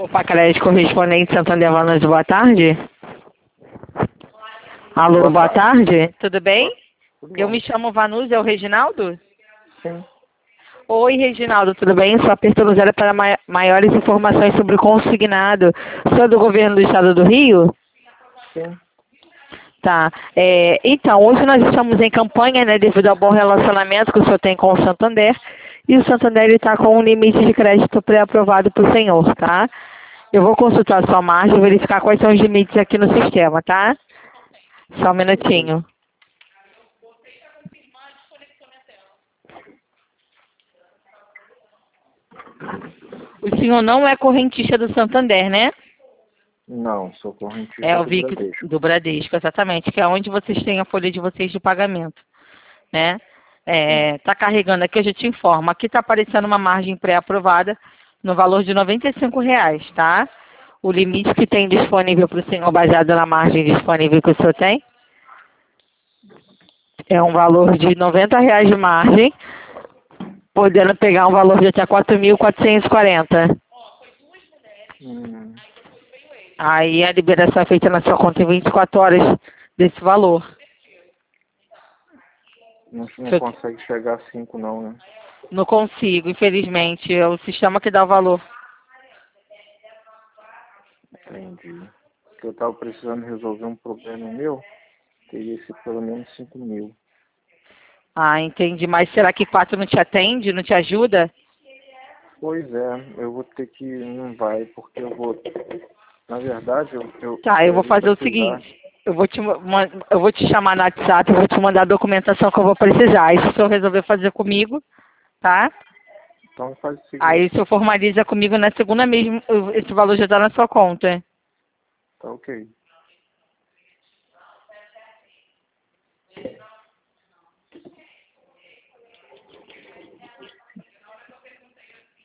Opa, crédito correspondente Santander Vanucci, boa tarde. Alô, boa tarde. Tudo bem? Tudo Eu bom? me chamo Vanucci, é o Reginaldo? Sim. Oi, Reginaldo, tudo bem? Só apertando zero para maiores informações sobre o consignado. Sou do governo do estado do Rio? Sim. Tá. Então, hoje nós estamos em campanha, né, devido ao bom relacionamento que o senhor tem com o Santander. E o Santander está com um limite de crédito pré-aprovado para o senhor, tá? Eu vou consultar a sua margem e verificar quais são os limites aqui no sistema, tá? Só um minutinho. O senhor não é correntista do Santander, né? Não, sou correntista É, eu do vi que Bradesco. do Bradesco, exatamente, que é onde vocês têm a folha de vocês de pagamento, né? Sim. Tá carregando aqui, eu já te informo. Aqui tá aparecendo uma margem pré-aprovada no valor de R$ 95, tá? O limite que tem disponível para o senhor, baseado na margem disponível que o senhor tem, é um valor de R$ 90 de margem, podendo pegar um valor de até 4.440. Hum, Aí a liberação é feita na sua conta em 24 horas desse valor. não consegue chegar a 5 não, né? Não consigo, infelizmente. É o sistema que dá o valor. Entendi. Porque eu estava precisando resolver um problema meu, teria que ser pelo menos 5 mil. Ah, entendi. Mas será que 4 não te atende, não te ajuda? Pois é, eu vou ter que... Não vai, porque eu vou... Na verdade, Tá, eu a vou gente fazer vai o precisar... seguinte. Eu vou te chamar no WhatsApp, eu vou te mandar a documentação que eu vou precisar. Aí se o senhor resolver fazer comigo, tá? Então faz o Aí seguinte, o senhor formaliza comigo na segunda mesmo, esse valor já tá na sua conta. tá ok.